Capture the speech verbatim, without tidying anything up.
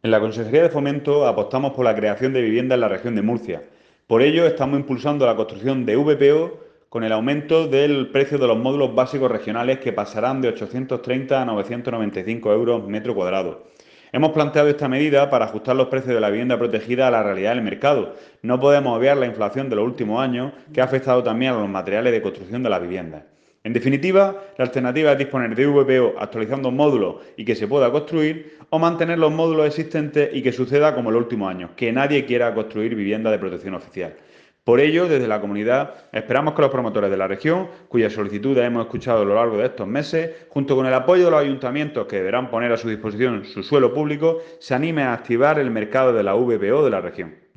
En la Consejería de Fomento apostamos por la creación de vivienda en la región de Murcia. Por ello, estamos impulsando la construcción de V P O con el aumento del precio de los módulos básicos regionales que pasarán de ochocientos treinta a novecientos noventa y cinco euros metro cuadrado. Hemos planteado esta medida para ajustar los precios de la vivienda protegida a la realidad del mercado. No podemos obviar la inflación de los últimos años, que ha afectado también a los materiales de construcción de las viviendas. En definitiva, la alternativa es disponer de V P O actualizando módulos y que se pueda construir, o mantener los módulos existentes y que suceda como en los últimos años, que nadie quiera construir vivienda de protección oficial. Por ello, desde la comunidad, esperamos que los promotores de la región, cuyas solicitudes hemos escuchado a lo largo de estos meses, junto con el apoyo de los ayuntamientos que deberán poner a su disposición su suelo público, se animen a activar el mercado de la V P O de la región.